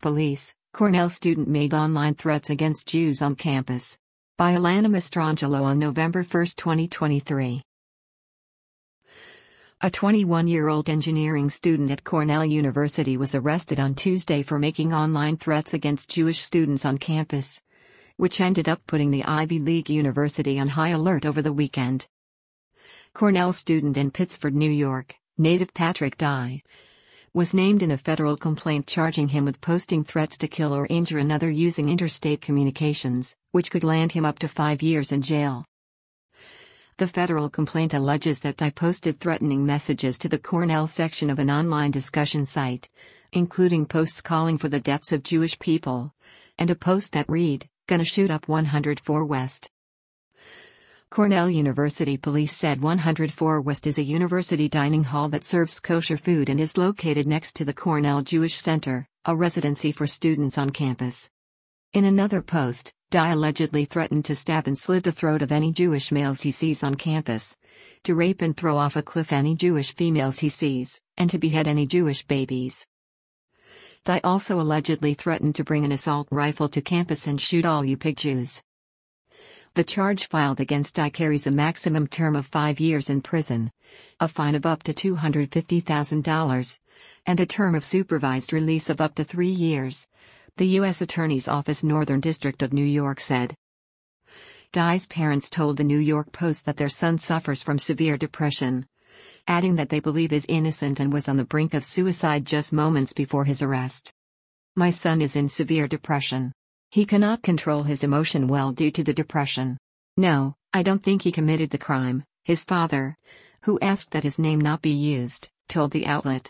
Police, Cornell student made online threats against Jews on campus. By Alana Mastrangelo on November 1, 2023. A 21-year-old engineering student at Cornell University was arrested on Tuesday for making online threats against Jewish students on campus, which ended up putting the Ivy League university on high alert over the weekend. Cornell student in Pittsford, New York, native Patrick Dye, was named in a federal complaint charging him with posting threats to kill or injure another using interstate communications, which could land him up to 5 years in jail. The federal complaint alleges that Dye posted threatening messages to the Cornell section of an online discussion site, including posts calling for the deaths of Jewish people, and a post that read, "Gonna shoot up 104 West." Cornell University police said 104 West is a university dining hall that serves kosher food and is located next to the Cornell Jewish Center, a residency for students on campus. In another post, Dye allegedly threatened to stab and slit the throat of any Jewish males he sees on campus, to rape and throw off a cliff any Jewish females he sees, and to behead any Jewish babies. Dye also allegedly threatened to bring an assault rifle to campus and shoot all you pig Jews. The charge filed against Dye carries a maximum term of 5 years in prison, a fine of up to $250,000, and a term of supervised release of up to 3 years, the U.S. Attorney's Office Northern District of New York said. Dye's parents told the New York Post that their son suffers from severe depression, adding that they believe is innocent and was on the brink of suicide just moments before his arrest. "My son is in severe depression. He cannot control his emotion well due to the depression. No, I don't think he committed the crime," his father, who asked that his name not be used, told the outlet.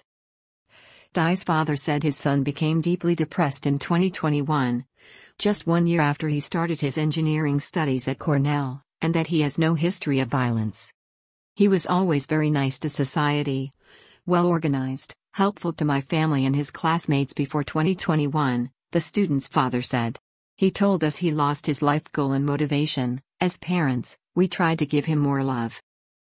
Dye's father said his son became deeply depressed in 2021, just 1 year after he started his engineering studies at Cornell, and that he has no history of violence. "He was always very nice to society, well organized, helpful to my family and his classmates before 2021, the student's father said. He told us he lost his life goal and motivation. As parents, we tried to give him more love."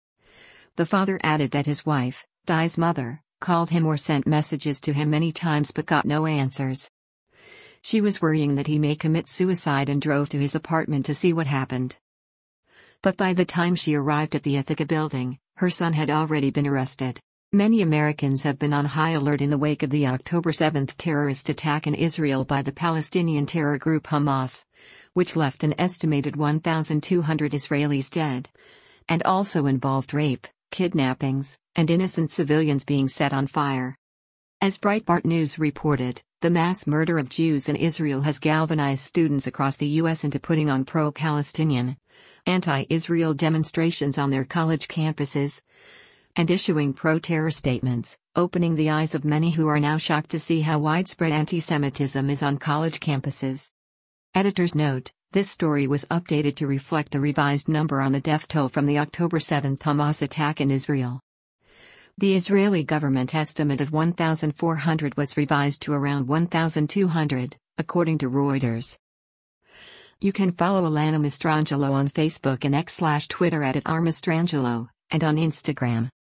The father added that his wife, Dye's mother, called him or sent messages to him many times but got no answers. She was worrying that he may commit suicide and drove to his apartment to see what happened. But by the time she arrived at the Ithaca building, her son had already been arrested. Many Americans have been on high alert in the wake of the October 7 terrorist attack in Israel by the Palestinian terror group Hamas, which left an estimated 1,200 Israelis dead, and also involved rape, kidnappings, and innocent civilians being set on fire. As Breitbart News reported, the mass murder of Jews in Israel has galvanized students across the U.S. into putting on pro-Palestinian, anti-Israel demonstrations on their college campuses, and issuing pro-terror statements, opening the eyes of many who are now shocked to see how widespread anti-Semitism is on college campuses. Editor's note: this story was updated to reflect the revised number on the death toll from the October 7 Hamas attack in Israel. The Israeli government estimate of 1,400 was revised to around 1,200, according to Reuters. You can follow Alana Mastrangelo on Facebook and X/Twitter at @rmastrangelo, and on Instagram